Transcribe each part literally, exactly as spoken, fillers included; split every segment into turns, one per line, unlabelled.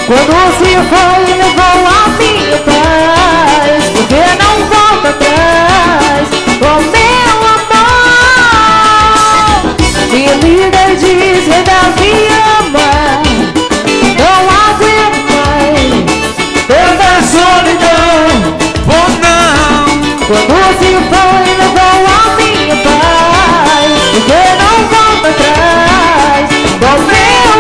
Quando se foi, levou a minha paz, porque não volta atrás. Oh meu amor, minha vida diz, ainda me ama. Não aguento mais tanta solidão.
Oh não.
Quando se foi, levou a minha paz, porque não volta atrás. Oh meu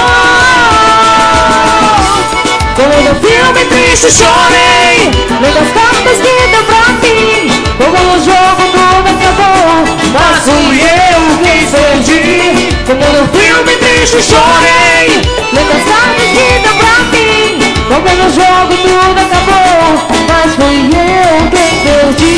amor, como no filme triste chorei, lendo as cartas que deu pra mim. Como no jogo tudo acabou, mas fui eu quem perdi. Como no filme triste chorei, lendo as cartas que deu pra mim. Como no jogo tudo acabou, mas fui eu quem perdi.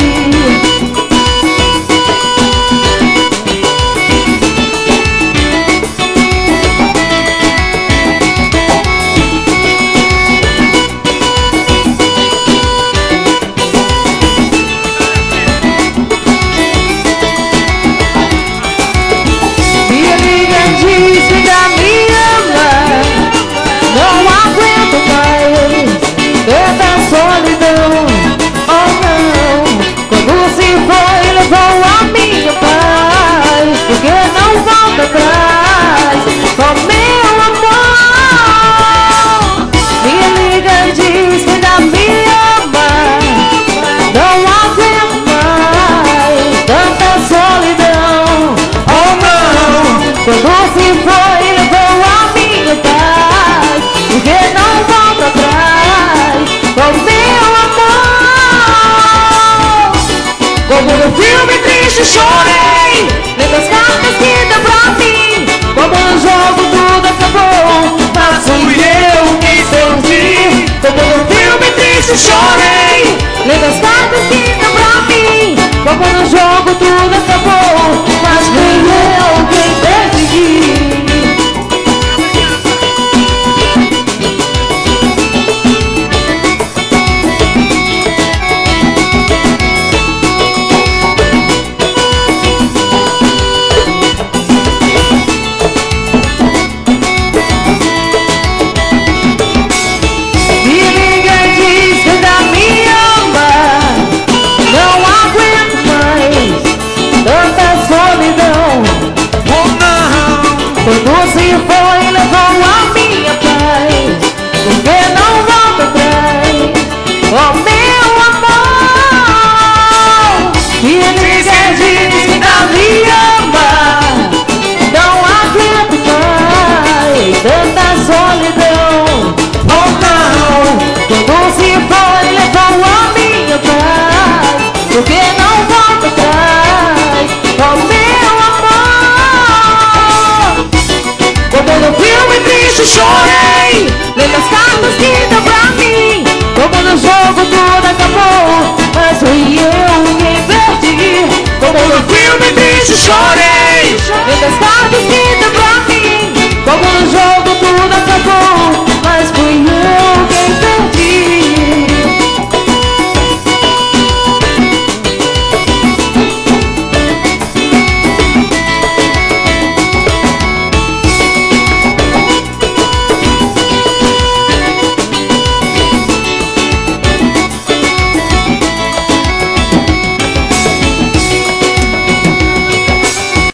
Chorei, lendo as cartas que deu pra mim. Como no jogo tudo acabou, mas fui eu quem perdi. Como no filme triste chorei, lendo as cartas que deu pra mim. Como no jogo tudo acabou, mas fui eu quem perdi. Quando se foi, levou a minha paz, porque não volta atrás. Oh meu amor, me liga, diz que ainda me ama. Não aguento mais tanta solidão. Oh não, quando se foi, levou a minha paz, porque não volta atrás. Oh meu amor, como no filme triste chorei, lendo as cartas que deu pra mim. Como no jogo tudo acabou, mas fui eu quem perdi. Como no filme triste chorei, lendo as cartas que